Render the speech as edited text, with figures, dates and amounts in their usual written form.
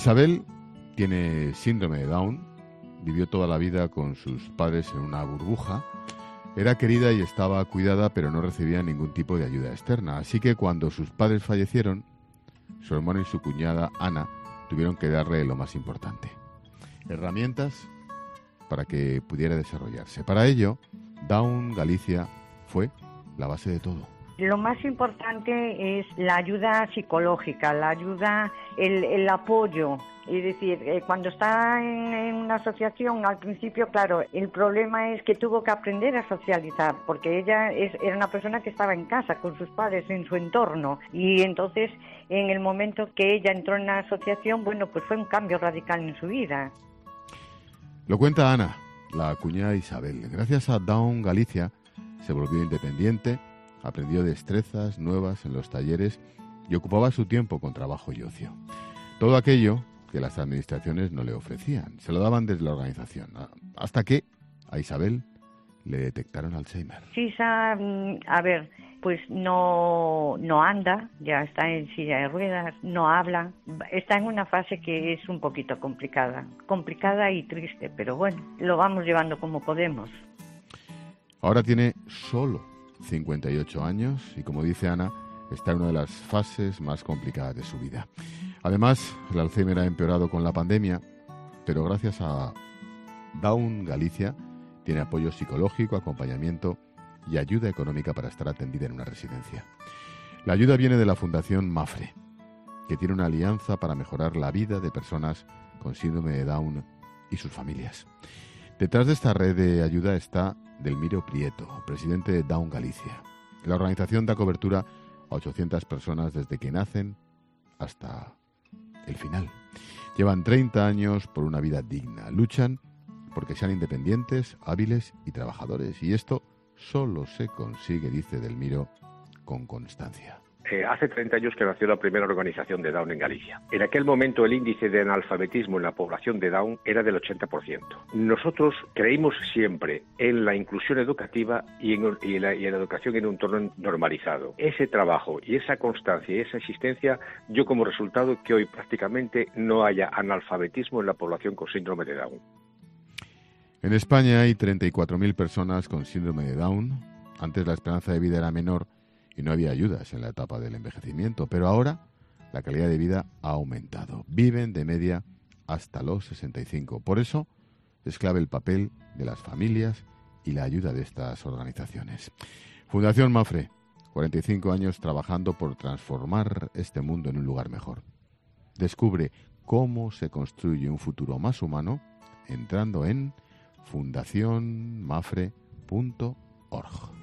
Isabel tiene síndrome de Down, vivió toda la vida con sus padres en una burbuja, era querida y estaba cuidada, pero no recibía ningún tipo de ayuda externa. Así que cuando sus padres fallecieron, su hermano y su cuñada Ana tuvieron que darle lo más importante: herramientas para que pudiera desarrollarse. Para ello, Down Galicia fue la base de todo. Lo más importante es la ayuda psicológica, la ayuda, el apoyo. Es decir, cuando está en una asociación, al principio, claro, el problema es que tuvo que aprender a socializar, porque ella era una persona que estaba en casa con sus padres, en su entorno, y entonces, en el momento que ella entró en la asociación, bueno, pues fue un cambio radical en su vida. Lo cuenta Ana, la cuñada de Isabel. Gracias a Down Galicia se volvió independiente, aprendió destrezas nuevas en los talleres y ocupaba su tiempo con trabajo y ocio. Todo aquello que las administraciones no le ofrecían, se lo daban desde la organización, hasta que a Isabel le detectaron Alzheimer. Sisa, a ver, pues no anda, ya está en silla de ruedas, no habla, está en una fase que es un poquito complicada y triste, pero bueno, lo vamos llevando como podemos. Ahora tiene solo 58 años y, como dice Ana, está en una de las fases más complicadas de su vida. Además, el Alzheimer ha empeorado con la pandemia, pero gracias a Down Galicia tiene apoyo psicológico, acompañamiento y ayuda económica para estar atendida en una residencia. La ayuda viene de la Fundación Mafre, que tiene una alianza para mejorar la vida de personas con síndrome de Down y sus familias. Detrás de esta red de ayuda está Delmiro Prieto, presidente de Down Galicia. La organización da cobertura a 800 personas desde que nacen hasta el final. Llevan 30 años por una vida digna. Luchan porque sean independientes, hábiles y trabajadores. Y esto solo se consigue, dice Delmiro, con constancia. Hace 30 años que nació la primera organización de Down en Galicia. En aquel momento el índice de analfabetismo en la población de Down era del 80%. Nosotros creímos siempre en la inclusión educativa y en la educación en un entorno normalizado. Ese trabajo y esa constancia y esa existencia dio como resultado que hoy prácticamente no haya analfabetismo en la población con síndrome de Down. En España hay 34.000 personas con síndrome de Down. Antes la esperanza de vida era menor y no había ayudas en la etapa del envejecimiento, pero ahora la calidad de vida ha aumentado. Viven de media hasta los 65. Por eso es clave el papel de las familias y la ayuda de estas organizaciones. Fundación Mafre, 45 años trabajando por transformar este mundo en un lugar mejor. Descubre cómo se construye un futuro más humano entrando en fundacionmafre.org.